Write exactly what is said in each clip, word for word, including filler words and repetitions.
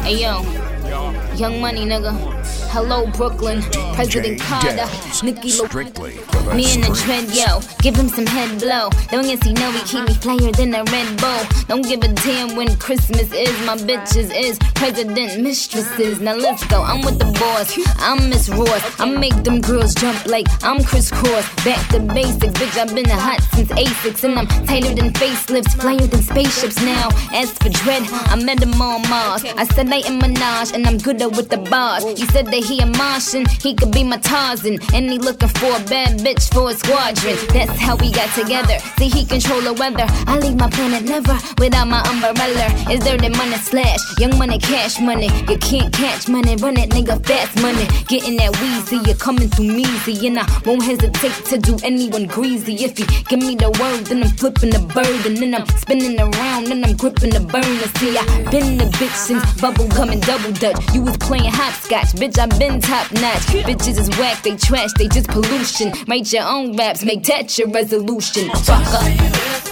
Hey yo, Young Money, nigga. Hello, Brooklyn. President Carter, Nicki Lo. Me in the tread, yo. Give him some head blow. Don't you see, no, he keep me flyer than a Red Bull. Don't give a damn when Christmas is. My bitches is president mistresses. Now let's go. I'm with the boss. I'm Miss Ross. I make them girls jump like I'm Chris Cross. Back to basics, bitch. I've been a hot since A six, and I'm tighter than facelifts, flyer than spaceships now. As for Dread, I met him on Mars. I said I am Minaj, and I'm gooder with the bars. You said that he a Martian, he could be my Tarzan, and he looking for a bad bitch for a squadron. That's how we got together. See, he control the weather. I leave my planet never without my umbrella. Is there the money slash? Young money, cash money. You can't catch money, run it, nigga, fast money. Getting that wheezy, you're coming through measy, and I won't hesitate to do anyone greasy. If you give me the word, then I'm flipping the bird, and then I'm spinning around, and I'm gripping the burner. See, I been the bitch since bubble gum and double dutch. You was playing hopscotch, bitch, I been top notch. Bitches is whack, they trash, they just pollution. Write your own raps, make that your resolution. Fuck up.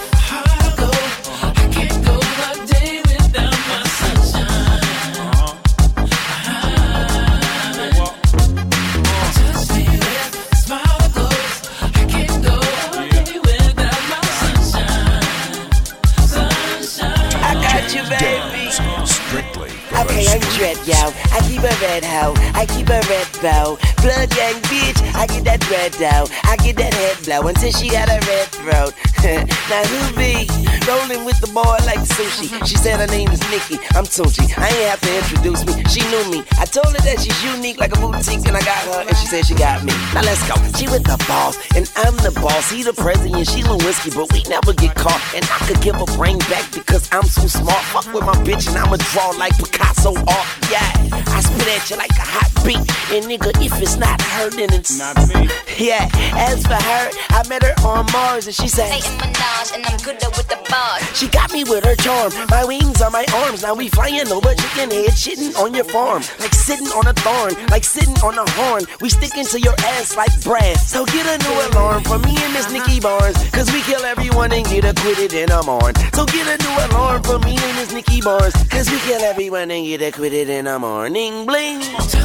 Okay, I'm Dread, yo. I keep a red hoe, I keep a red bow. Blood gang bitch, I get that red dough. I get that head blow until she got a red throat. Now who be rolling with the boy like sushi? She said her name is Nikki, I'm Tunchi. I ain't have to introduce me, she knew me. I told her that she's unique like a boutique, and I got her, and she said she got me. Now let's go. She with the boss, and I'm the boss. He the president, she Lewinsky, but we never get caught. And I could give a brain back because I'm so smart. Fuck with my bitch, and I'ma draw like Picasso art. Yeah, I spit at you like a hot beat. And nigga, if it's not her, then it's not me. Yeah, as for her, I met her on Mars, and she said, Hey, I'm Minaj, and I'm gooder with the bars. she got me with her charm. My wings are my arms. Now we flying over chicken head, shitting on your farm. Like sitting on a thorn, like sitting on a horn. We sticking to your ass like brass. So get a new alarm for me and Miss Nikki Barnes, cause we kill everyone and get acquitted in a morn. So get a new alarm for me and Miss Nikki Barnes, cause we kill everyone and get acquitted in the morning. Bling.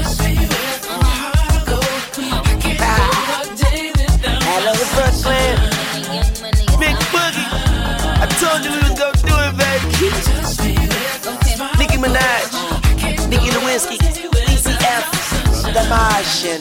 Hello, Brooklyn. Big Boogie. I told you we was gonna do it, baby. Nicki Minaj, Nicki Lewinsky, E C F, The Martian.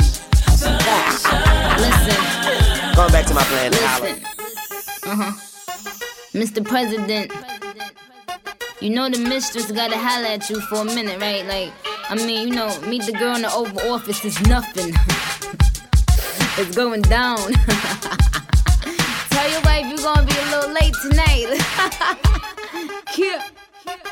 Listen. Going back to my plan. Listen. Uh huh. Mister President, you know the mistress gotta holler at you for a minute, right? Like, I mean, you know, meet the girl in the Oval Office is nothing. It's going down. Tell your wife you're gonna be a little late tonight. Cute.